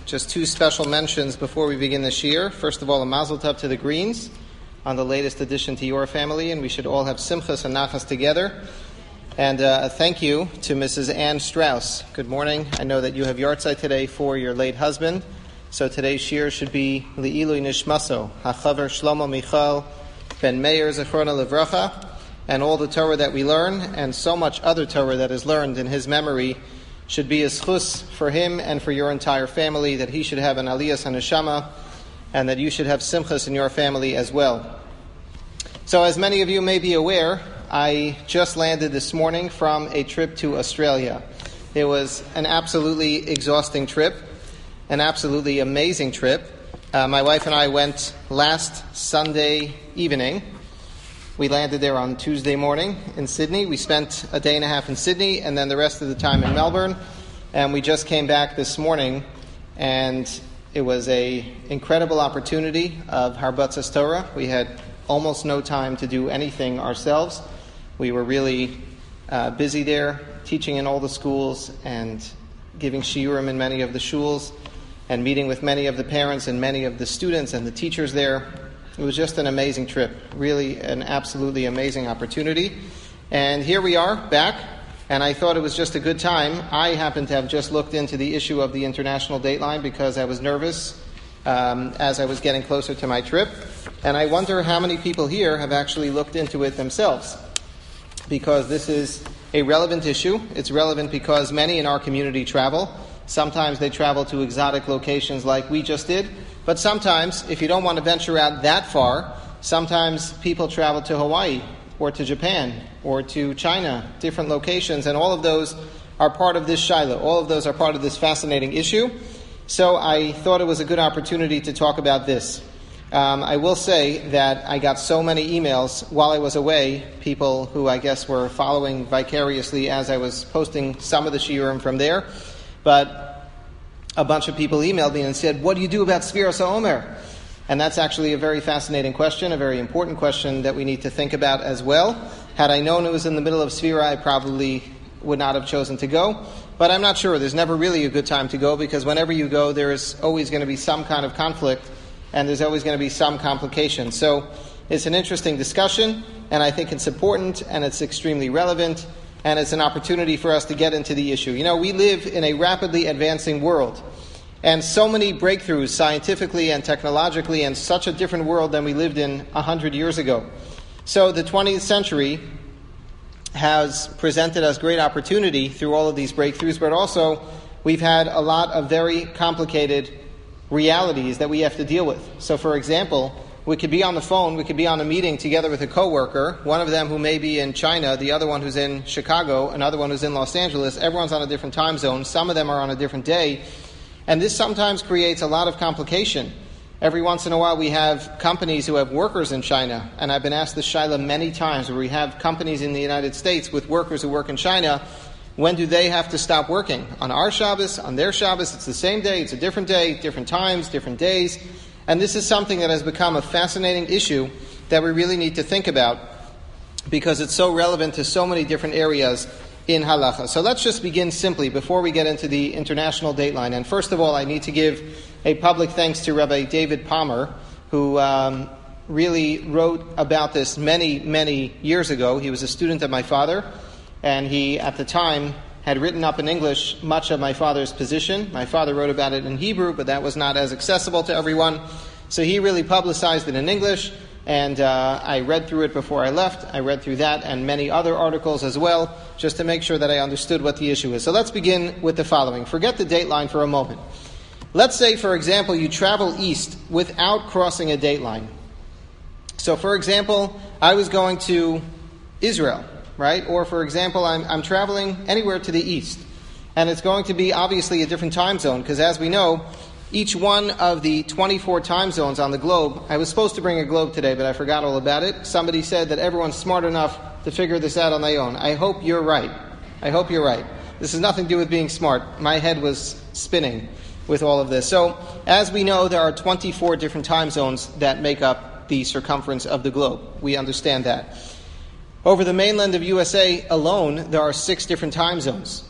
Just two special mentions before we begin this year. First of all, a mazel tov to the Greens on the latest addition to your family, and we should all have simchas and nachas together. And a thank you to Mrs. Ann Strauss. Good morning. I know that you have yahrzeit today for your late husband, so today's shir should be Li'ilui Nishmaso, HaChaver Shlomo Michal Ben Meir Zechrona Livracha, and all the Torah that we learn, and so much other Torah that is learned in his memory, should be a schus for him and for your entire family, that he should have an aliyas haneshama, and that you should have simchas in your family as well. So as many of you may be aware, I just landed this morning from a trip to Australia. It was an absolutely exhausting trip, an absolutely amazing trip. My wife and I went last Sunday evening. We landed there on Tuesday morning in Sydney. We spent a day and a half in Sydney and then the rest of the time in Melbourne. And we just came back this morning, and it was an incredible opportunity of Harbatzas Torah. We had almost no time to do anything ourselves. We were really busy there, teaching in all the schools and giving shiurim in many of the shuls and meeting with many of the parents and many of the students and the teachers there. It was just an amazing trip, really an absolutely amazing opportunity. And here we are, back, and I thought it was just a good time. I happened to have just looked into the issue of the international dateline because I was nervous as I was getting closer to my trip. And I wonder how many people here have actually looked into it themselves, because this is a relevant issue. It's relevant because many in our community travel. Sometimes they travel to exotic locations like we just did. But sometimes, if you don't want to venture out that far, sometimes people travel to Hawaii or to Japan or to China, different locations, and all of those are part of this Shiloh. All of those are part of this fascinating issue. So I thought it was a good opportunity to talk about this. I will say that I got so many emails while I was away, people who I guess were following vicariously as I was posting some of the shiurim from there. But a bunch of people emailed me and said, what do you do about Sfiras HaOmer? And that's actually a very fascinating question, a very important question that we need to think about as well. Had I known it was in the middle of Sfira, I probably would not have chosen to go. But I'm not sure. There's never really a good time to go, because whenever you go, there's always going to be some kind of conflict and there's always going to be some complication. So it's an interesting discussion, and I think it's important and it's extremely relevant. And it's an opportunity for us to get into the issue. You know, we live in a rapidly advancing world, and so many breakthroughs scientifically and technologically, and such a different world than we lived in 100 years ago. So the 20th century has presented us great opportunity through all of these breakthroughs, but also we've had a lot of very complicated realities that we have to deal with. So for example, we could be on the phone, we could be on a meeting together with a coworker, one of them who may be in China, the other one who's in Chicago, another one who's in Los Angeles. Everyone's on a different time zone. Some of them are on a different day. And this sometimes creates a lot of complication. Every once in a while we have companies who have workers in China. And I've been asked this shaila many times, where we have companies in the United States with workers who work in China. When do they have to stop working? On our Shabbos, on their Shabbos, it's the same day, it's a different day, different times, different days. And this is something that has become a fascinating issue that we really need to think about, because it's so relevant to so many different areas in halacha. So let's just begin simply before we get into the international dateline. And first of all, I need to give a public thanks to Rabbi David Palmer, who really wrote about this many, many years ago. He was a student of my father, and he, at the time, had written up in English much of my father's position. My father wrote about it in Hebrew, but that was not as accessible to everyone. So he really publicized it in English, and I read through it before I left. I read through that and many other articles as well, just to make sure that I understood what the issue is. So let's begin with the following. Forget the dateline for a moment. Let's say, for example, you travel east without crossing a dateline. So, for example, I was going to Israel, right? Or, for example, I'm traveling anywhere to the east. And it's going to be obviously a different time zone, because as we know, each one of the 24 time zones on the globe, I was supposed to bring a globe today, but I forgot all about it. Somebody said that everyone's smart enough to figure this out on their own. I hope you're right. I hope you're right. This has nothing to do with being smart. My head was spinning with all of this. So, as we know, there are 24 different time zones that make up the circumference of the globe. We understand that. Over the mainland of USA alone, there are 6 different time zones.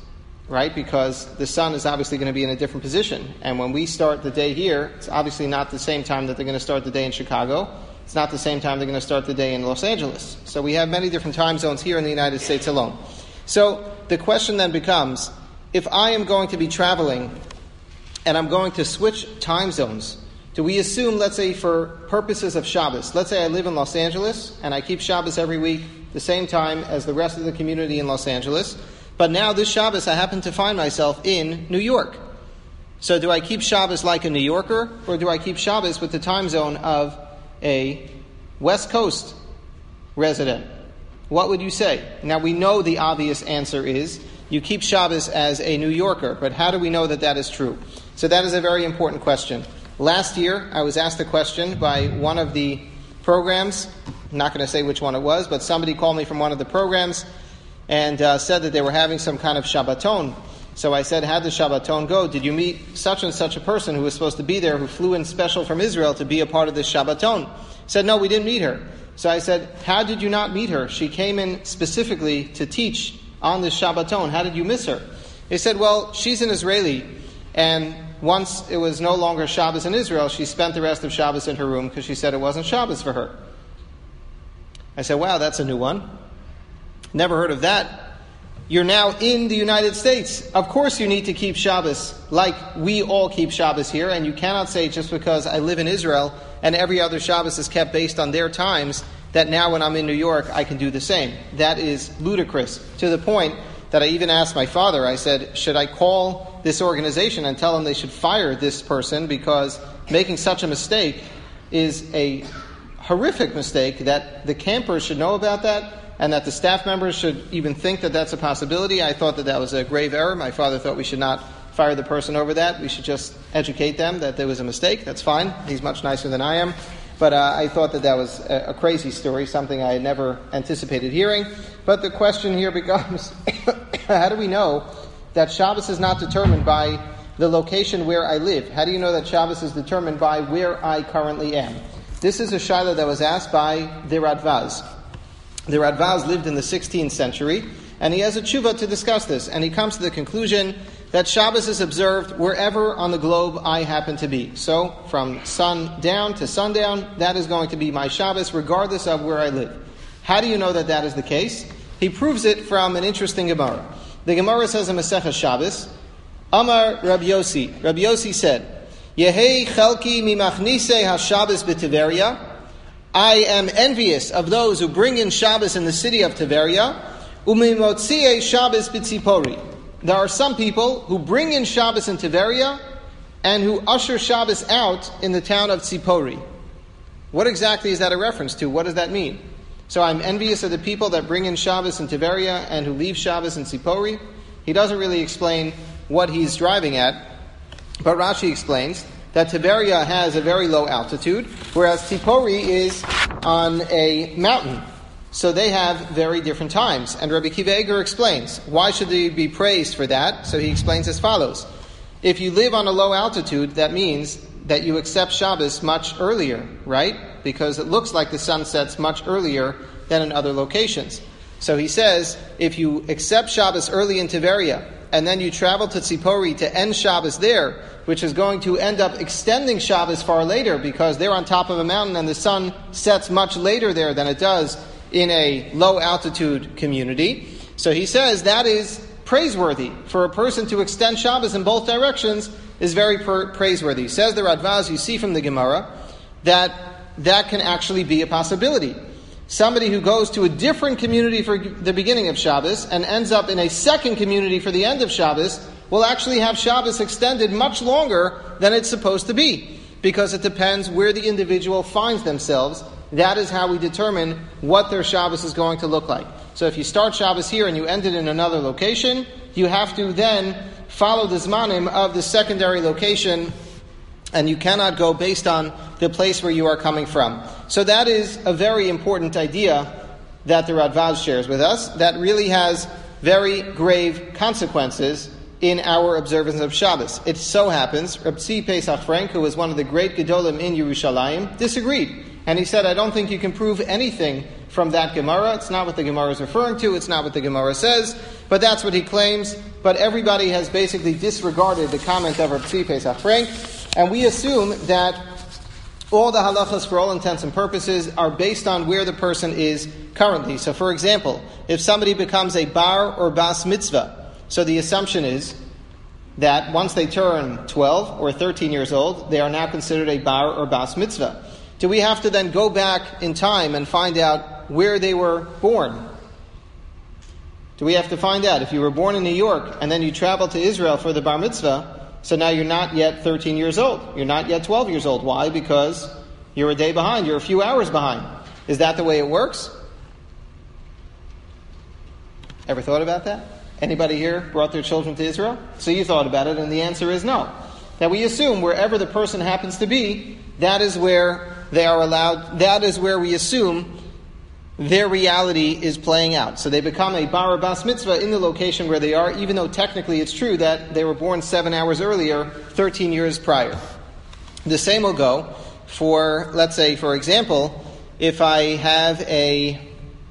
right? Because the sun is obviously going to be in a different position. And when we start the day here, it's obviously not the same time that they're going to start the day in Chicago. It's not the same time they're going to start the day in Los Angeles. So we have many different time zones here in the United States alone. So the question then becomes, if I am going to be traveling and I'm going to switch time zones, do we assume, let's say for purposes of Shabbos, let's say I live in Los Angeles and I keep Shabbos every week the same time as the rest of the community in Los Angeles, but now this Shabbos I happen to find myself in New York. So do I keep Shabbos like a New Yorker, or do I keep Shabbos with the time zone of a West Coast resident? What would you say? Now we know the obvious answer is you keep Shabbos as a New Yorker, but how do we know that that is true? So that is a very important question. Last year I was asked a question by one of the programs. I'm not going to say which one it was, but somebody called me from one of the programs and said that they were having some kind of Shabbaton. So I said, how'd the Shabbaton go? Did you meet such and such a person who was supposed to be there, who flew in special from Israel to be a part of this Shabbaton? He said, no, we didn't meet her. So I said, how did you not meet her? She came in specifically to teach on this Shabbaton. How did you miss her? He said, well, she's an Israeli, and once it was no longer Shabbos in Israel, she spent the rest of Shabbos in her room because she said it wasn't Shabbos for her. I said, wow, that's a new one. Never heard of that. You're now in the United States. Of course you need to keep Shabbos like we all keep Shabbos here, and you cannot say just because I live in Israel and every other Shabbos is kept based on their times that now when I'm in New York I can do the same. That is ludicrous, to the point that I even asked my father, I said, should I call this organization and tell them they should fire this person because making such a mistake is a horrific mistake, that the campers should know about that, and that the staff members should even think that that's a possibility. I thought that that was a grave error. My father thought we should not fire the person over that. We should just educate them that there was a mistake. That's fine. He's much nicer than I am. But I thought that that was a crazy story, something I had never anticipated hearing. But the question here becomes, how do we know that Shabbos is not determined by the location where I live? How do you know that Shabbos is determined by where I currently am? This is a shaila that was asked by the Radvaz. The Radvaz lived in the 16th century, and he has a tshuva to discuss this, and he comes to the conclusion that Shabbos is observed wherever on the globe I happen to be. So, from sundown to sundown, that is going to be my Shabbos, regardless of where I live. How do you know that that is the case? He proves it from an interesting Gemara. The Gemara says in Masechah Shabbos, Amar Rabbi Yossi. Rabbi Yossi said, Yehei chelki mimachnise ha-Shabbos b'Tiveria. I am envious of those who bring in Shabbos in the city of Tiberia. Umimotziei Shabbos b'Tzipori. There are some people who bring in Shabbos in Tiberia and who usher Shabbos out in the town of Tzipori. What exactly is that a reference to? What does that mean? So I'm envious of the people that bring in Shabbos in Tiberia and who leave Shabbos in Tzipori. He doesn't really explain what he's driving at, but Rashi explains that Tiberia has a very low altitude, whereas Tzipori is on a mountain. So they have very different times. And Rabbi Akiva Eiger explains, why should they be praised for that? So he explains as follows. If you live on a low altitude, that means that you accept Shabbos much earlier, right? Because it looks like the sun sets much earlier than in other locations. So he says, if you accept Shabbos early in Tiberia, and then you travel to Tzipori to end Shabbos there, which is going to end up extending Shabbos far later because they're on top of a mountain and the sun sets much later there than it does in a low-altitude community. So he says that is praiseworthy. For a person to extend Shabbos in both directions is very praiseworthy. Says the Radvaz, you see from the Gemara, that can actually be a possibility. Somebody who goes to a different community for the beginning of Shabbos and ends up in a second community for the end of Shabbos will actually have Shabbos extended much longer than it's supposed to be, because it depends where the individual finds themselves. That is how we determine what their Shabbos is going to look like. So if you start Shabbos here and you end it in another location, you have to then follow the Zmanim of the secondary location, and you cannot go based on the place where you are coming from. So that is a very important idea that the Radvaz shares with us that really has very grave consequences in our observance of Shabbos. It so happens, Reb Tzvi Pesach Frank, who was one of the great Gedolim in Yerushalayim, disagreed. And he said, I don't think you can prove anything from that Gemara. It's not what the Gemara is referring to. It's not what the Gemara says. But that's what he claims. but everybody has basically disregarded the comment of Rav Tzvi Pesach Frank, and we assume that all the halachas, for all intents and purposes, are based on where the person is currently. So, for example, if somebody becomes a bar or bas mitzvah, so the assumption is that once they turn 12 or 13 years old, they are now considered a bar or bas mitzvah. Do we have to then go back in time and find out where they were born? Do we have to find out if you were born in New York and then you traveled to Israel for the bar mitzvah, so now you're not yet 13 years old. You're not yet 12 years old. Why? Because you're a day behind. You're a few hours behind. Is that the way it works? Ever thought about that? Anybody here brought their children to Israel? So you thought about it, and the answer is no. That we assume wherever the person happens to be, that is where they are allowed, that is where we assume their reality is playing out. So they become a bar or bas mitzvah in the location where they are, even though technically it's true that they were born 7 hours earlier, 13 years prior. The same will go for, let's say, for example, if I have a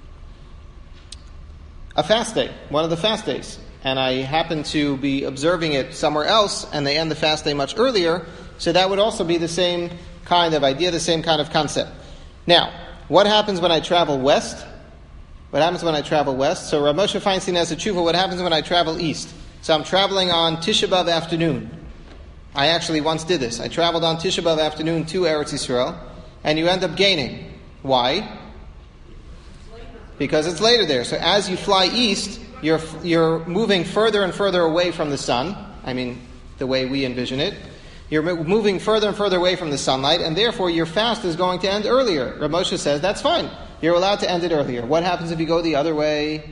fast day, one of the fast days, and I happen to be observing it somewhere else, and they end the fast day much earlier, so that would also be the same kind of idea, the same kind of concept. Now, what happens when I travel west? What happens when I travel west? So Rav Moshe Feinstein has a tshuva, what happens when I travel east? So I'm traveling on Tisha B'Av afternoon. I actually once did this. I traveled on Tisha B'Av afternoon to Eretz Yisrael, and you end up gaining. Why? Because it's later there. So as you fly east, you're moving further and further away from the sun. I mean, the way we envision it. You're moving further and further away from the sunlight, and therefore your fast is going to end earlier. Rav Moshe says, that's fine. You're allowed to end it earlier. What happens if you go the other way?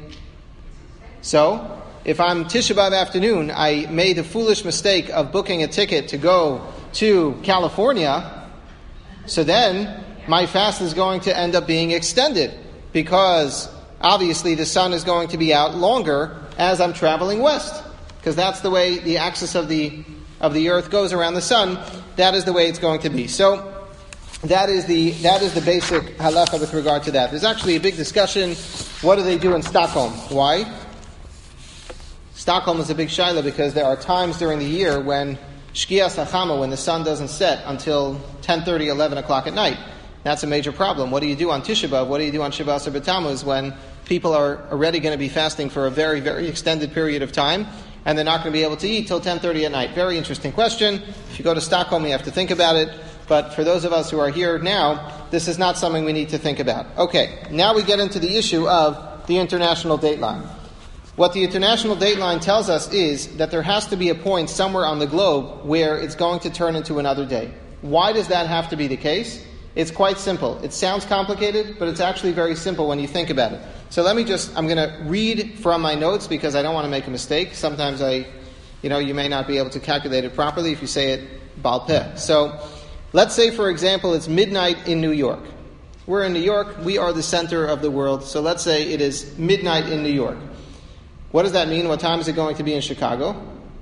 So, if I'm Tisha B'Av afternoon, I made the foolish mistake of booking a ticket to go to California, so then my fast is going to end up being extended, because obviously the sun is going to be out longer as I'm traveling west, because that's the way the axis of the earth goes around the sun. That is the way it's going to be. So that is the basic halacha with regard to that. There's actually a big discussion. What do they do in Stockholm? Why? Stockholm is a big shaila because there are times during the year when Shkias HaChama, when the sun doesn't set until 10:30, 11 o'clock at night. That's a major problem. What do you do on Tisha B'Av? What do you do on Shiva Asar B'Tammuz when people are already going to be fasting for a very, very extended period of time, and they're not going to be able to eat till 10:30 at night? Very interesting question. If you go to Stockholm, you have to think about it. But for those of us who are here now, this is not something we need to think about. Okay, now we get into the issue of the international dateline. What the international dateline tells us is that there has to be a point somewhere on the globe where it's going to turn into another day. Why does that have to be the case? It's quite simple. It sounds complicated, but it's actually very simple when you think about it. So I'm going to read from my notes because I don't want to make a mistake. Sometimes you may not be able to calculate it properly if you say it Baal Peh. So let's say, for example, it's midnight in New York. We're in New York. We are the center of the world. So let's say it is midnight in New York. What does that mean? What time is it going to be in Chicago?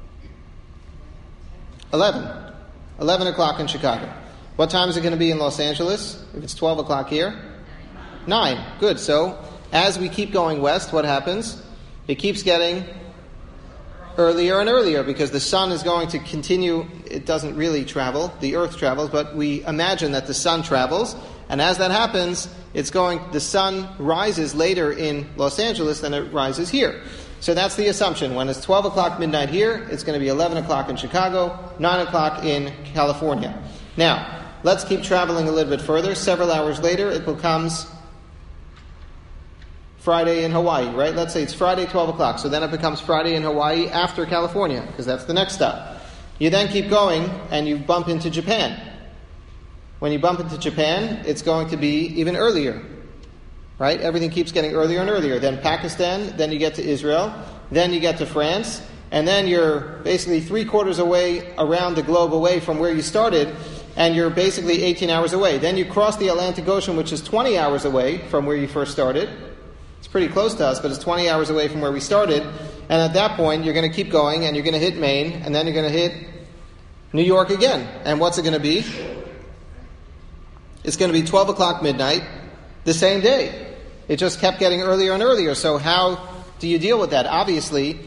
11. 11 o'clock in Chicago. What time is it going to be in Los Angeles? If it's 12 o'clock here? 9. Good. So as we keep going west, what happens? It keeps getting earlier and earlier because the sun is going to continue. It doesn't really travel. The earth travels, but we imagine that the sun travels. And as that happens, the sun rises later in Los Angeles than it rises here. So that's the assumption. When it's 12 o'clock midnight here, it's going to be 11 o'clock in Chicago, 9 o'clock in California. Now, let's keep traveling a little bit further. Several hours later, it becomes Friday in Hawaii, right? Let's say it's Friday, 12 o'clock. So then it becomes Friday in Hawaii after California, because that's the next stop. You then keep going, and you bump into Japan. When you bump into Japan, it's going to be even earlier, right? Everything keeps getting earlier and earlier. Then Pakistan, then you get to Israel, then you get to France, and then you're basically 3/4 away around the globe away from where you started, and you're basically 18 hours away. Then you cross the Atlantic Ocean, which is 20 hours away from where you first started. It's pretty close to us, but it's 20 hours away from where we started. And at that point, you're going to keep going, and you're going to hit Maine, and then you're going to hit New York again. And what's it going to be? It's going to be 12 o'clock midnight the same day. It just kept getting earlier and earlier. So how do you deal with that? Obviously,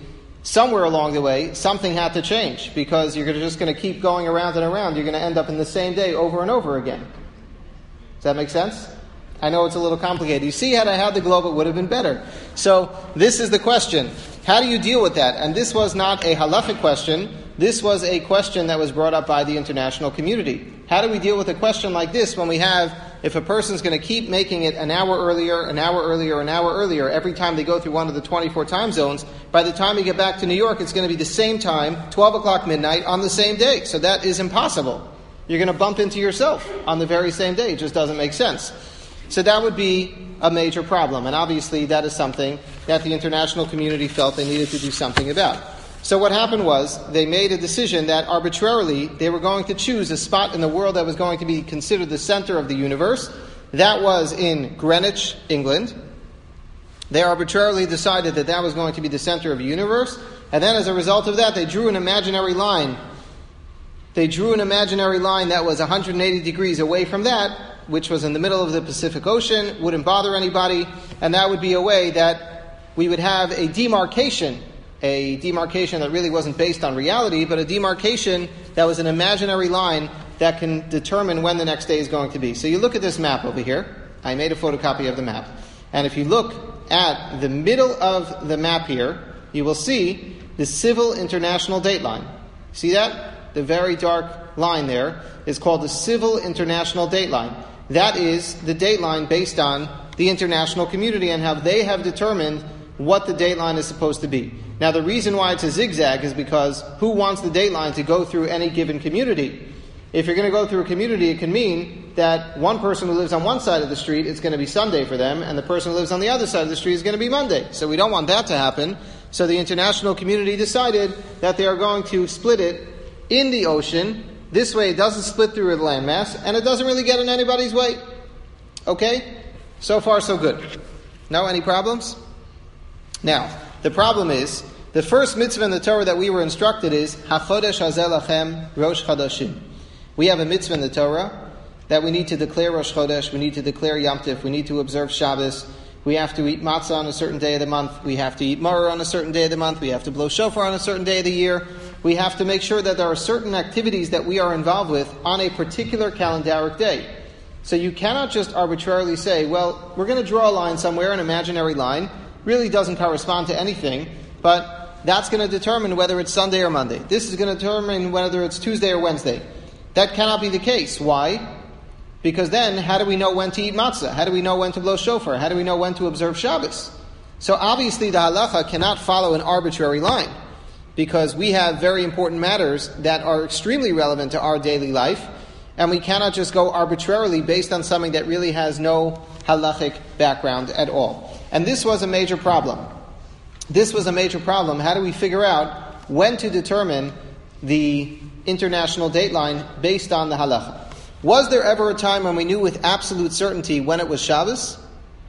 somewhere along the way, something had to change, because you're just going to keep going around and around. You're going to end up in the same day over and over again. Does that make sense? I know it's a little complicated. You see, had I had the globe, it would have been better. So this is the question. How do you deal with that? And this was not a halachic question. This was a question that was brought up by the international community. How do we deal with a question like this when we have, if a person's going to keep making it an hour earlier, an hour earlier, an hour earlier, every time they go through one of the 24 time zones, by the time you get back to New York, it's going to be the same time, 12 o'clock midnight, on the same day. So that is impossible. You're going to bump into yourself on the very same day. It just doesn't make sense. So that would be a major problem. And obviously that is something that the international community felt they needed to do something about. So what happened was they made a decision that arbitrarily they were going to choose a spot in the world that was going to be considered the center of the universe. That was in Greenwich, England. They arbitrarily decided that that was going to be the center of the universe. And then as a result of that, they drew an imaginary line. They drew an imaginary line that was 180 degrees away from that, which was in the middle of the Pacific Ocean, wouldn't bother anybody, and that would be a way that we would have a demarcation that really wasn't based on reality, but a demarcation that was an imaginary line that can determine when the next day is going to be. So you look at this map over here. I made a photocopy of the map. And if you look at the middle of the map here, you will see the Civil International Dateline. See that? The very dark line there is called the Civil International Dateline. That is the dateline based on the international community and how they have determined what the dateline is supposed to be. Now, the reason why it's a zigzag is because who wants the dateline to go through any given community? If you're going to go through a community, it can mean that one person who lives on one side of the street, it's going to be Sunday for them, and the person who lives on the other side of the street is going to be Monday. So we don't want that to happen. So the international community decided that they are going to split it in the ocean. This way it doesn't split through a landmass, and it doesn't really get in anybody's way. Okay? So far, so good. No? Any problems? Now, the problem is, the first mitzvah in the Torah that we were instructed is, HaChodesh Hazeh Lachem Rosh Chodashim. We have a mitzvah in the Torah that we need to declare Rosh Chodesh, we need to declare Yom Tif, we need to observe Shabbos, we have to eat matzah on a certain day of the month, we have to eat maror on a certain day of the month, we have to blow shofar on a certain day of the year. We have to make sure that there are certain activities that we are involved with on a particular calendaric day. So you cannot just arbitrarily say, well, we're going to draw a line somewhere, an imaginary line, really doesn't correspond to anything, but that's going to determine whether it's Sunday or Monday. This is going to determine whether it's Tuesday or Wednesday. That cannot be the case. Why? Because then, how do we know when to eat matzah? How do we know when to blow shofar? How do we know when to observe Shabbos? So obviously the halacha cannot follow an arbitrary line, because we have very important matters that are extremely relevant to our daily life, and we cannot just go arbitrarily based on something that really has no halachic background at all. And this was a major problem. This was a major problem. How do we figure out when to determine the international dateline based on the halacha? Was there ever a time when we knew with absolute certainty when it was Shabbos?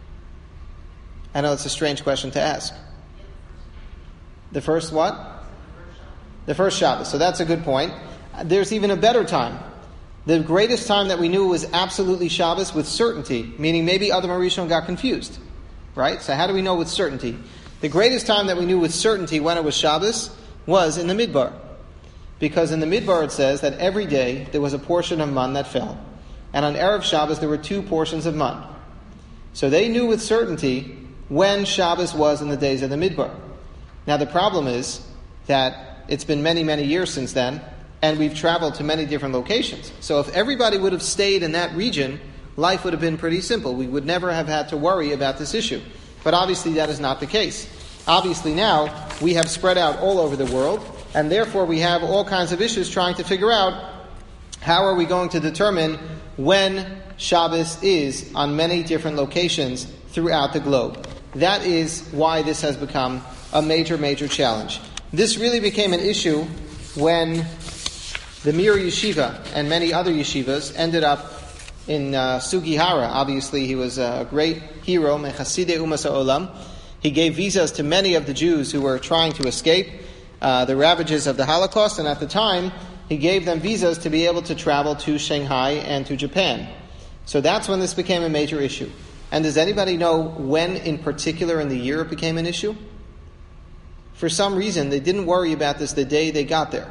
I know it's a strange question to ask. The first what? The first Shabbos. So that's a good point. There's even a better time. The greatest time that we knew was absolutely Shabbos with certainty, meaning maybe Adam Arishon got confused. Right? So how do we know with certainty? The greatest time that we knew with certainty when it was Shabbos was in the Midbar. Because in the Midbar it says that every day there was a portion of man that fell. And on Erev Shabbos there were 2 portions of man. So they knew with certainty when Shabbos was in the days of the Midbar. Now the problem is that it's been many, many years since then, and we've traveled to many different locations. So if everybody would have stayed in that region, life would have been pretty simple. We would never have had to worry about this issue. But obviously that is not the case. Obviously now we have spread out all over the world, and therefore we have all kinds of issues trying to figure out how are we going to determine when Shabbos is on many different locations throughout the globe. That is why this has become a major, major challenge. This really became an issue when the Mir Yeshiva and many other yeshivas ended up in Sugihara. Obviously, he was a great hero, Mechassidei Umas Ha'olam. He gave visas to many of the Jews who were trying to escape the ravages of the Holocaust, and at the time, he gave them visas to be able to travel to Shanghai and to Japan. So that's when this became a major issue. And does anybody know when in particular in the year it became an issue? for some reason, they didn't worry about this the day they got there.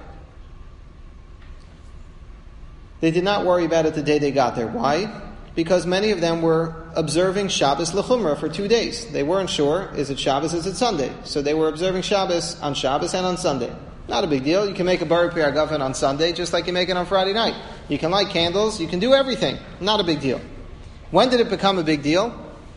They did not worry about it the day they got there. Why? Because many of them were observing Shabbos l'chumrah for 2 days. They weren't sure, is it Shabbos, is it Sunday? So they were observing Shabbos and on Sunday. Not a big deal. You can make a Bar Pri Hagafen on Sunday just like you make it on Friday night. You can light candles, you can do everything. Not a big deal. When did it become a big deal?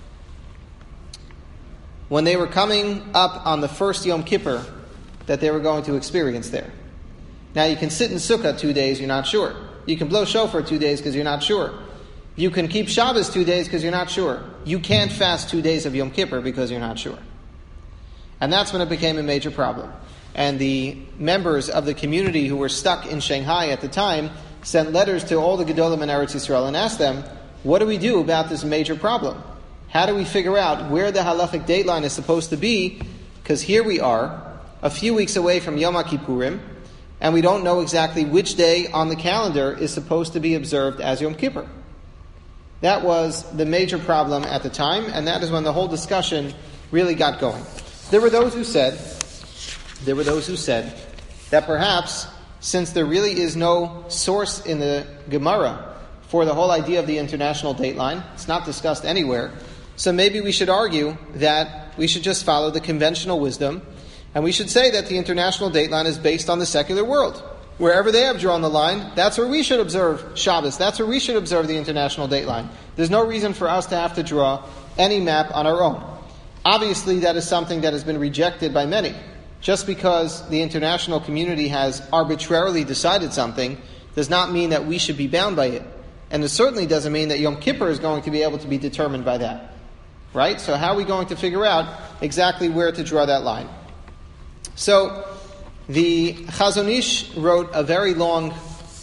When they were coming up on the first Yom Kippur that they were going to experience there. Now you can sit in Sukkah 2 days, you're not sure. You can blow shofar 2 days because you're not sure. You can keep Shabbos 2 days because you're not sure. You can't fast 2 days of Yom Kippur because you're not sure. And that's when it became a major problem. And the members of the community who were stuck in Shanghai at the time sent letters to all the Gedolim in Eretz Yisrael and asked them, what do we do about this major problem? How do we figure out where the halachic date line is supposed to be? Because here we are, a few weeks away from Yom HaKippurim, and we don't know exactly which day on the calendar is supposed to be observed as Yom Kippur. That was the major problem at the time, and that is when the whole discussion really got going. There were those who said that perhaps, since there really is no source in the Gemara for the whole idea of the international date line, it's not discussed anywhere, so maybe we should argue that we should just follow the conventional wisdom, and we should say that the international date line is based on the secular world. Wherever they have drawn the line, that's where we should observe Shabbos. That's where we should observe the international date line. There's no reason for us to have to draw any map on our own. Obviously, that is something that has been rejected by many. Just because the international community has arbitrarily decided something does not mean that we should be bound by it. And it certainly doesn't mean that Yom Kippur is going to be able to be determined by that. Right? So how are we going to figure out exactly where to draw that line? So the Chazon Ish wrote a very long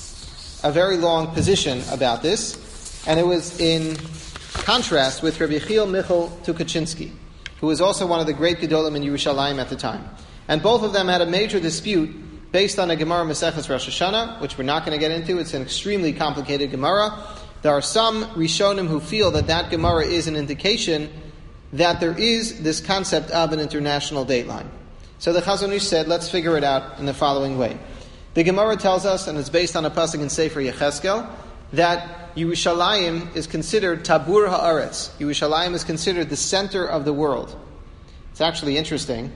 position about this, and it was in contrast with Rabbi Yechiel Michal Tukachinsky, who was also one of the great Gedolim in Yerushalayim at the time. And both of them had a major dispute based on a Gemara Maseches Rosh Hashanah, which we're not going to get into. It's an extremely complicated Gemara. There are some Rishonim who feel that Gemara is an indication that there is this concept of an international date line. So the Chazon Ish said, let's figure it out in the following way. The Gemara tells us, and it's based on a pasuk in Sefer Yecheskel, that Yerushalayim is considered Tabur Haaretz. Yerushalayim is considered the center of the world. It's actually interesting.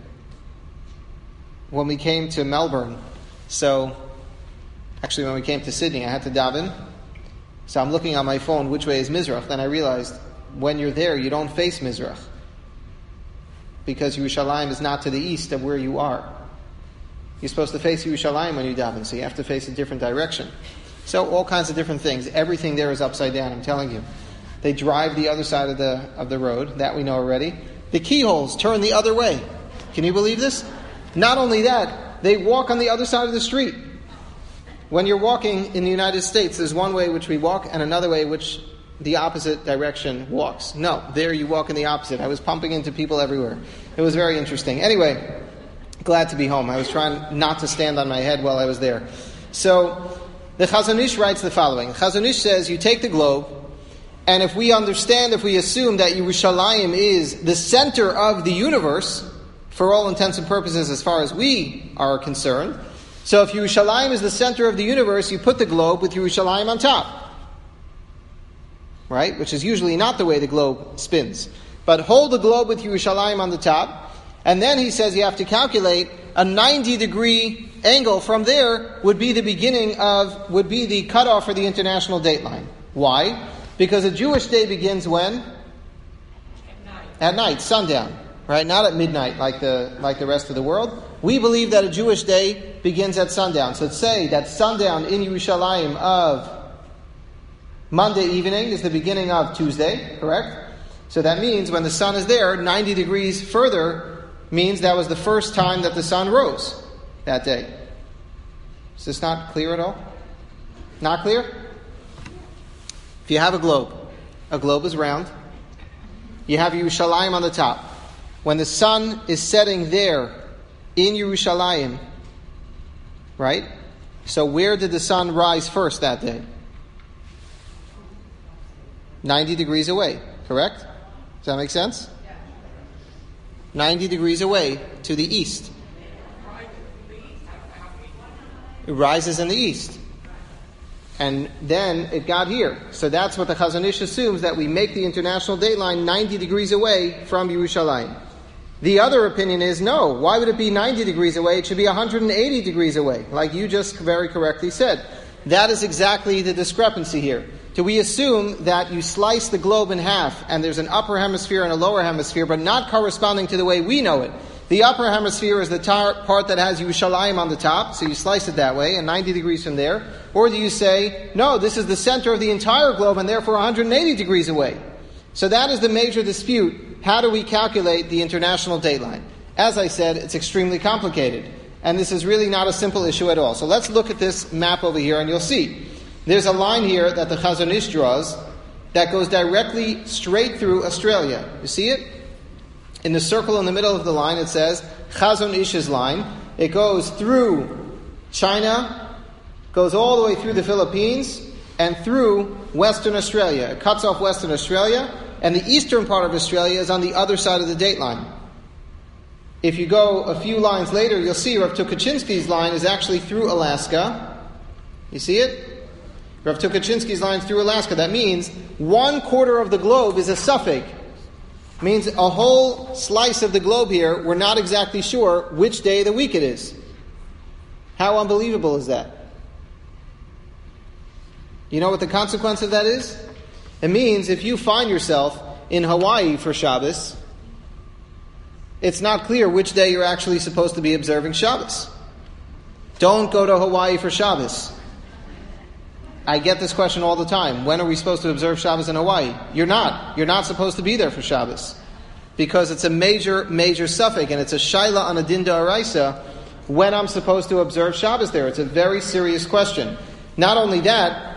When we came to Melbourne, when we came to Sydney, I had to daven. So I'm looking on my phone, which way is Mizrach? Then I realized, when you're there, you don't face Mizrach. Because Yerushalayim is not to the east of where you are. You're supposed to face Yerushalayim when you daven, so you have to face a different direction. So all kinds of different things. Everything there is upside down, I'm telling you. They drive the other side of the road, that we know already. The keyholes turn the other way. Can you believe this? Not only that, they walk on the other side of the street. When you're walking in the United States, there's one way which we walk and another way which the opposite direction walks. No, there you walk in the opposite. I was pumping into people everywhere. It was very interesting. Anyway, glad to be home. I was trying not to stand on my head while I was there. So, the Chazon Ish writes the following. Chazon Ish says, you take the globe, and if we assume that Yerushalayim is the center of the universe, for all intents and purposes as far as we are concerned, so if Yerushalayim is the center of the universe, you put the globe with Yerushalayim on top. Right? Which is usually not the way the globe spins. But hold the globe with Yerushalayim on the top, and then he says you have to calculate a 90-degree angle from there would be the cutoff for the international date line. Why? Because a Jewish day begins when? At night, sundown. Right? Not at midnight like the rest of the world. We believe that a Jewish day begins at sundown. So let's say that sundown in Yerushalayim of Monday evening is the beginning of Tuesday, correct? So that means when the sun is there, 90 degrees further means that was the first time that the sun rose that day. Is this not clear at all? Not clear? If you have a globe is round. You have Yerushalayim on the top. When the sun is setting there in Yerushalayim, right? So where did the sun rise first that day? 90 degrees away, correct? Does that make sense? 90 degrees away to the east. It rises in the east. And then it got here. So that's what the Chazon Ish assumes, that we make the international dateline 90 degrees away from Yerushalayim. The other opinion is, no, why would it be 90 degrees away? It should be 180 degrees away, like you just very correctly said. That is exactly the discrepancy here. Do we assume that you slice the globe in half and there's an upper hemisphere and a lower hemisphere, but not corresponding to the way we know it? The upper hemisphere is the part that has Yerushalayim on the top, so you slice it that way, and 90 degrees from there. Or do you say, no, this is the center of the entire globe and therefore 180 degrees away? So that is the major dispute. How do we calculate the international dateline? As I said, it's extremely complicated. And this is really not a simple issue at all. So let's look at this map over here and you'll see. There's a line here that the Chazon Ish draws that goes directly straight through Australia. You see it? In the circle in the middle of the line it says Chazon Ish's line. It goes through China, goes all the way through the Philippines, and through Western Australia. It cuts off Western Australia, and the eastern part of Australia is on the other side of the dateline. If you go a few lines later, you'll see Rav Tukachinsky's line is actually through Alaska. You see it? Rav Tukachinsky's line is through Alaska. That means 1/4 of the globe is a suffix. Means a whole slice of the globe here, we're not exactly sure which day of the week it is. How unbelievable is that? You know what the consequence of that is? It means if you find yourself in Hawaii for Shabbos, it's not clear which day you're actually supposed to be observing Shabbos. Don't go to Hawaii for Shabbos. I get this question all the time. When are we supposed to observe Shabbos in Hawaii? You're not. You're not supposed to be there for Shabbos. Because it's a major, major suffix, and it's a shaila on a din d'oraisa when I'm supposed to observe Shabbos there. It's a very serious question. Not only that,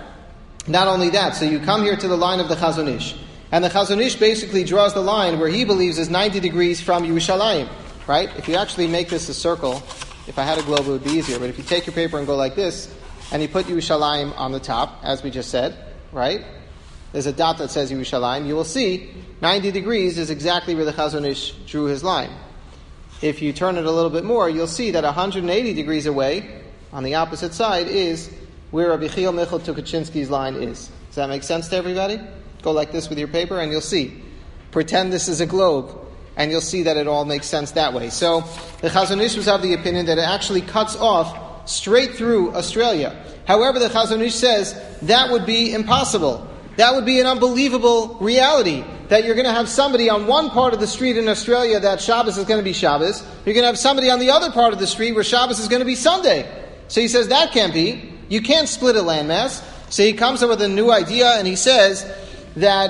so you come here to the line of the Chazon Ish. And the Chazon Ish basically draws the line where he believes is 90 degrees from Yerushalayim. Right? If you actually make this a circle, if I had a globe it would be easier, but if you take your paper and go like this, and you put Yerushalayim on the top, as we just said, right? There's a dot that says Yerushalayim. You will see 90 degrees is exactly where the Chazon Ish drew his line. If you turn it a little bit more, you'll see that 180 degrees away, on the opposite side, is where Rabbi Chiel Michal Tukachinsky's line is. Does that make sense to everybody? Go like this with your paper and you'll see. Pretend this is a globe, and you'll see that it all makes sense that way. So the Chazon Ish was of the opinion that it actually cuts off straight through Australia. However, the Chazon Ish says that would be impossible. That would be an unbelievable reality, that you're going to have somebody on one part of the street in Australia that Shabbos is going to be Shabbos. You're going to have somebody on the other part of the street where Shabbos is going to be Sunday. So he says that can't be. You can't split a landmass. So he comes up with a new idea and he says that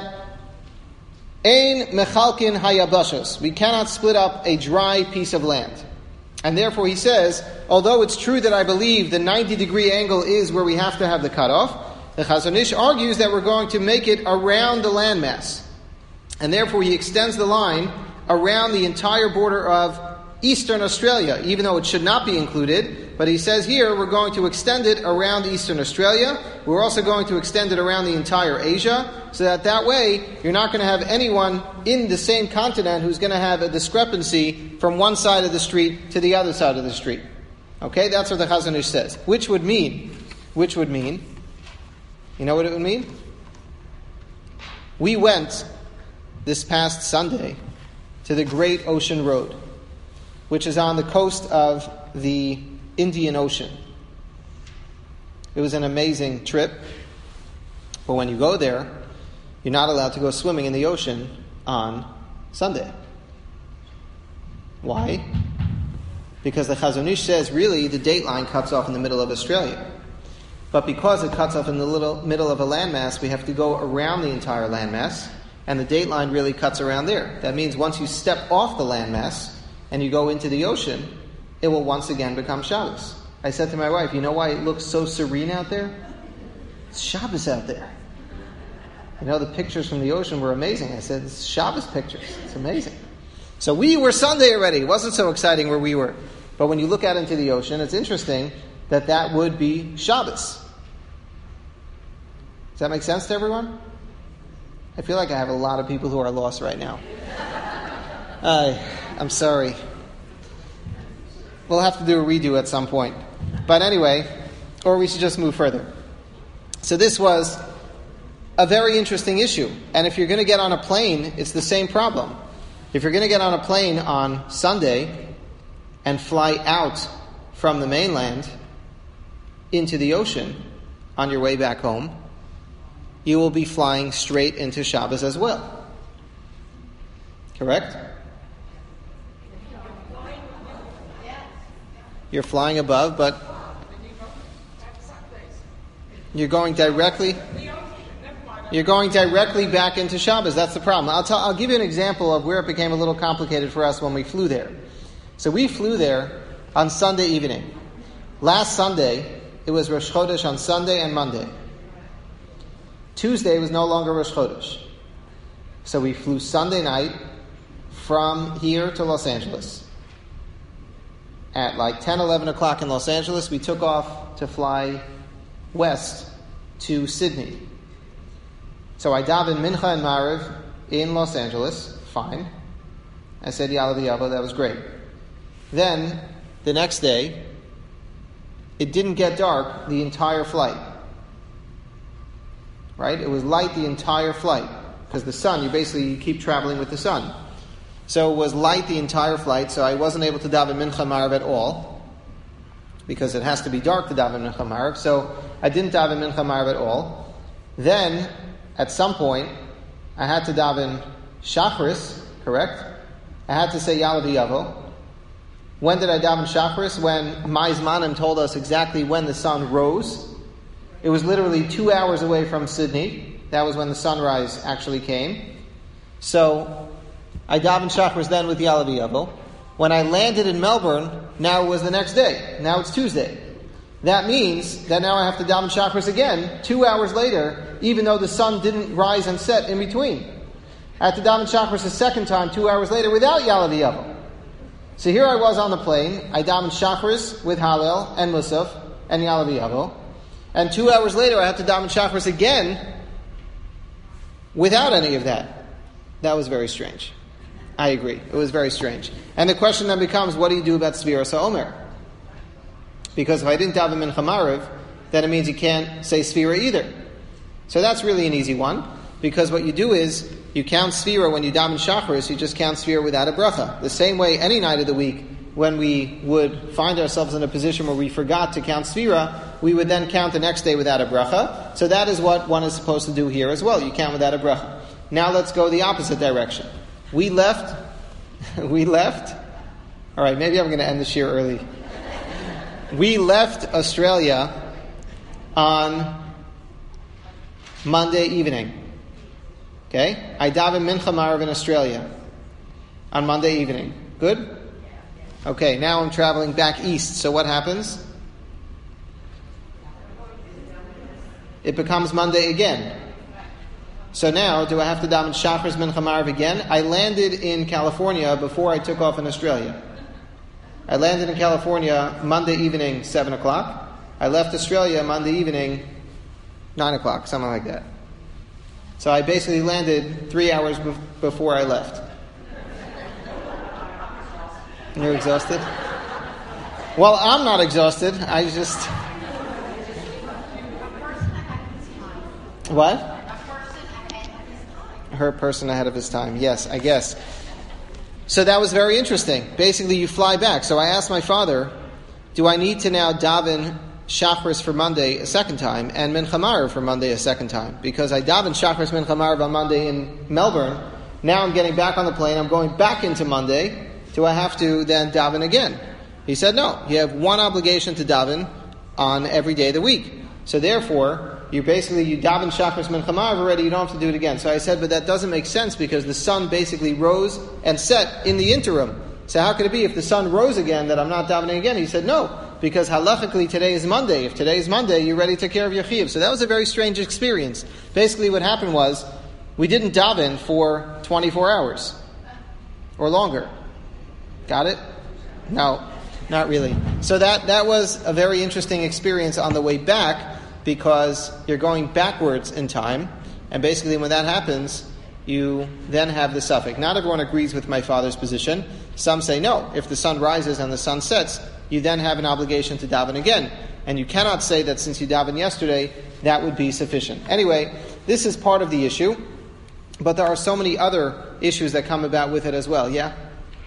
Ein mechalkin hayabashos. We cannot split up a dry piece of land. And therefore he says, although it's true that I believe the 90-degree angle is where we have to have the cutoff, the Chazon Ish argues that we're going to make it around the landmass. And therefore he extends the line around the entire border of Eastern Australia, even though it should not be included. But he says here we're going to extend it around Eastern Australia. We're also going to extend it around the entire Asia, so that way you're not going to have anyone in the same continent who's going to have a discrepancy from one side of the street to the other side of the street. Okay, that's what the Chazon Ish says. Which would mean, you know what it would mean? We went this past Sunday to the Great Ocean Road, which is on the coast of the Indian Ocean. It was an amazing trip, but when you go there, you're not allowed to go swimming in the ocean on Sunday. Why? Because the Chazon Ish says really the dateline cuts off in the middle of Australia. But because it cuts off in the middle of a landmass, we have to go around the entire landmass, and the dateline really cuts around there. That means once you step off the landmass and you go into the ocean, it will once again become Shabbos. I said to my wife, you know why it looks so serene out there? It's Shabbos out there. You know, the pictures from the ocean were amazing. I said, it's Shabbos pictures. It's amazing. So we were Sunday already. It wasn't so exciting where we were. But when you look out into the ocean, it's interesting that would be Shabbos. Does that make sense to everyone? I feel like I have a lot of people who are lost right now. I'm sorry. We'll have to do a redo at some point. But anyway, or we should just move further. So this was a very interesting issue. And if you're going to get on a plane, it's the same problem. If you're going to get on a plane on Sunday and fly out from the mainland into the ocean on your way back home, you will be flying straight into Shabbos as well. Correct? You're flying above, but you're going directly back into Shabbos. That's the problem. I'll give you an example of where it became a little complicated for us when we flew there. So we flew there on Sunday evening. Last Sunday, it was Rosh Chodesh on Sunday and Monday. Tuesday was no longer Rosh Chodesh. So we flew Sunday night from here to Los Angeles. At like 10, 11 o'clock in Los Angeles, we took off to fly west to Sydney. So I davened Mincha and Mariv in Los Angeles. Fine. I said Ya'aleh V'Yavo. That was great. Then, the next day, it didn't get dark the entire flight. Right? It was light the entire flight. Because the sun, you keep traveling with the sun. So it was light the entire flight, so I wasn't able to daven Mincha Mariv at all. Because it has to be dark to daven Mincha Mariv. So I didn't daven Mincha Mariv at all. Then, at some point, I had to daven Shachris, correct? I had to say Ya'aleh V'Yavo. When did I daven Shachris? When Ma'izmanim told us exactly when the sun rose. It was literally 2 hours away from Sydney. That was when the sunrise actually came. So I davened Shachris then with Ya'aleh V'Yavo. When I landed in Melbourne, now it was the next day. Now it's Tuesday. That means that now I have to daven Shachris again 2 hours later, even though the sun didn't rise and set in between. I had to daven Shachris a second time 2 hours later without Ya'aleh V'Yavo. So here I was on the plane. I davened Shachris with Hallel and Musaf and Ya'aleh V'Yavo. And 2 hours later I had to daven Shachris again without any of that. That was very strange. I agree. It was very strange. And the question then becomes, what do you do about Sfiras HaOmer? Because if I didn't daven Mincha Mariv, then it means you can't say Sfira either. So that's really an easy one. Because what you do is, you count Sfira when you daven Shachris, you just count Sfira without a bracha. The same way any night of the week, when we would find ourselves in a position where we forgot to count Sfira, we would then count the next day without a bracha. So that is what one is supposed to do here as well. You count without a bracha. Now let's go the opposite direction. We left. Alright, maybe I'm going to end this year early. We left Australia on Monday evening. Okay? I daven Mincha Mariv in Australia on Monday evening. Good? Okay, now I'm traveling back east. So what happens? It becomes Monday again. So now, do I have to daven Shachris Mincha Mariv again? I landed in California before I took off in Australia. I landed in California Monday evening, 7 o'clock. I left Australia Monday evening, 9 o'clock, something like that. So I basically landed 3 hours before I left. You're exhausted? Well, I'm not exhausted. I just... What? Her person ahead of his time. Yes, I guess. So that was very interesting. Basically, you fly back. So I asked my father, do I need to now daven Shachris for Monday a second time and Mincha Mariv for Monday a second time? Because I davened Shachris Mincha Mariv on Monday in Melbourne. Now I'm getting back on the plane. I'm going back into Monday. Do I have to then daven again? He said, no. You have one obligation to daven on every day of the week. So therefore, you daven Shachris Mincha Mariv already, you don't have to do it again. So I said, but that doesn't make sense because the sun basically rose and set in the interim. So how could it be if the sun rose again that I'm not davening again? He said, no, because halachically today is Monday. If today is Monday, you're ready to take care of your chiyuv. So that was a very strange experience. Basically what happened was, we didn't daven for 24 hours or longer. Got it? No, not really. So that was a very interesting experience on the way back, because you're going backwards in time, and basically when that happens, you then have the suffix. Not everyone agrees with my father's position. Some say no, if the sun rises and the sun sets, you then have an obligation to daven again. and you cannot say that since you davened yesterday, that would be sufficient. Anyway, this is part of the issue, but there are so many other issues that come about with it as well. Yeah?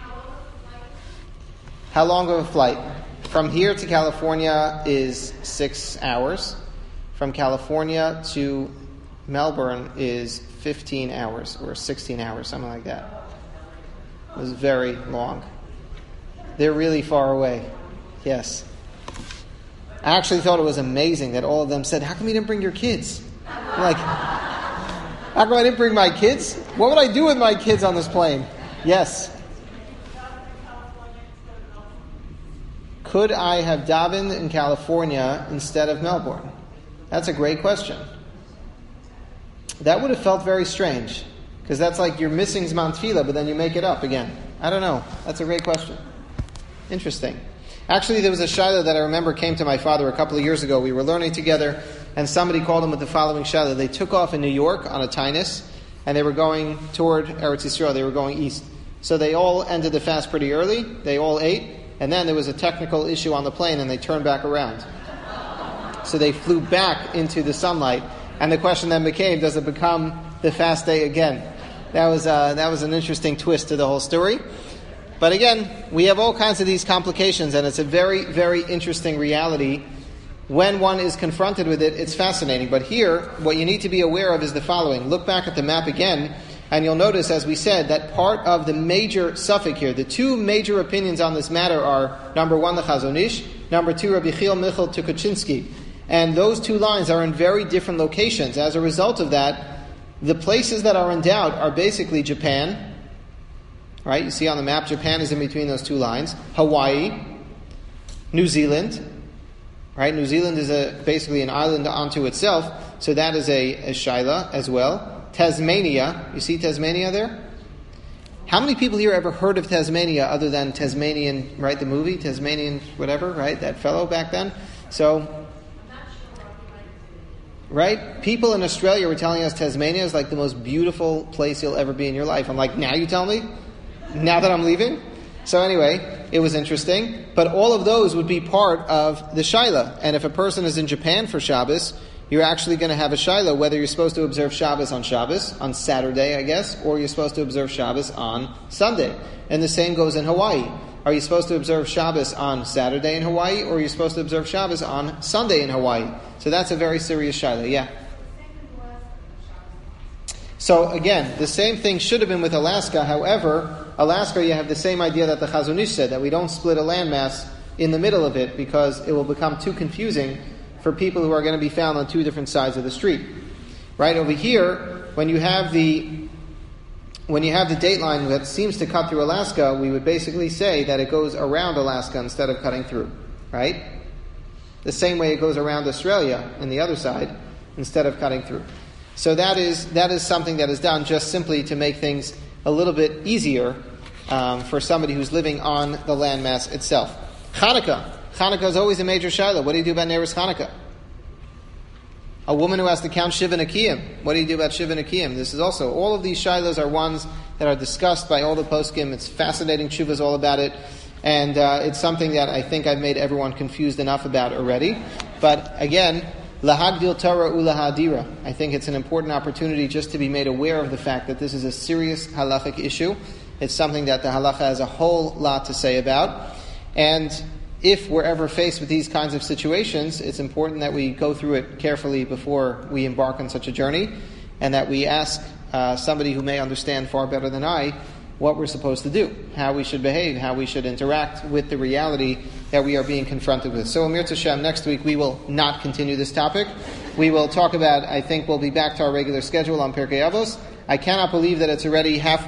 How long of a flight? From here to California is 6 hours. From California to Melbourne is 15 hours or 16 hours, something like that. It was very long. They're really far away. Yes. I actually thought it was amazing that all of them said, how come you didn't bring your kids? I'm like, how come I didn't bring my kids? What would I do with my kids on this plane? Yes. Could I have davened in California instead of Melbourne? That's a great question. That would have felt very strange, because that's like you're missing Zman Tefillah, but then you make it up again. I don't know. That's a great question. Interesting. Actually, there was a shayla that I remember came to my father a couple of years ago. We were learning together, and somebody called him with the following shayla. They took off in New York on a tainus, and they were going toward Eretz Yisrael. They were going east. So they all ended the fast pretty early. They all ate, and then there was a technical issue on the plane, and they turned back around. So they flew back into the sunlight, and the question then became, does it become the fast day again? That was an interesting twist to the whole story. But again, we have all kinds of these complications, and it's a very, very interesting reality. When one is confronted with it, it's fascinating. But here, what you need to be aware of is the following. Look back at the map again, and you'll notice, as we said, that part of the major suffix here, the two major opinions on this matter are, number one, the Chazon Ish, number two, Rabbi Chil Michal Tukachinsky. And those two lines are in very different locations. As a result of that, the places that are in doubt are basically Japan, right? You see on the map, Japan is in between those two lines. Hawaii, New Zealand, right? New Zealand is basically an island unto itself, so that is a shaila as well. Tasmania, you see Tasmania there? How many people here ever heard of Tasmania other than Tasmanian, right? The movie, Tasmanian whatever, right? That fellow back then. So, right? People in Australia were telling us Tasmania is like the most beautiful place you'll ever be in your life. I'm like, now you tell me? Now that I'm leaving? So anyway, it was interesting. But all of those would be part of the Shaila. And if a person is in Japan for Shabbos, you're actually going to have a Shaila whether you're supposed to observe Shabbos, on Saturday, I guess, or you're supposed to observe Shabbos on Sunday. And the same goes in Hawaii. Are you supposed to observe Shabbos on Saturday in Hawaii, or are you supposed to observe Shabbos on Sunday in Hawaii? So that's a very serious Shaila, yeah. So again, the same thing should have been with Alaska. However, Alaska, you have the same idea that the Chazon Ish said, that we don't split a landmass in the middle of it because it will become too confusing for people who are going to be found on two different sides of the street. Right over here, when you have the date line that seems to cut through Alaska, we would basically say that it goes around Alaska instead of cutting through, right? The same way it goes around Australia in the other side instead of cutting through. So that is something that is done just simply to make things a little bit easier for somebody who's living on the landmass itself. Hanukkah. Hanukkah is always a major shiloh. What do you do about Neiros Hanukkah? A woman who has to count Shiva Nekiyim. What do you do about Shiva Nekiyim? This is also, all of these shilohs are ones that are discussed by all the poskim. It's fascinating. Shiva is all about it. And it's something that I think I've made everyone confused enough about already. But again, Lahagdil Torah ulahadira. I think it's an important opportunity just to be made aware of the fact that this is a serious halachic issue. It's something that the halacha has a whole lot to say about. And if we're ever faced with these kinds of situations, it's important that we go through it carefully before we embark on such a journey, and that we ask somebody who may understand far better than I what we're supposed to do, how we should behave, how we should interact with the reality that we are being confronted with. So, Amir Tashem, next week we will not continue this topic. We will talk about, I think we'll be back to our regular schedule on Pirkei Avos. I cannot believe that it's already halfway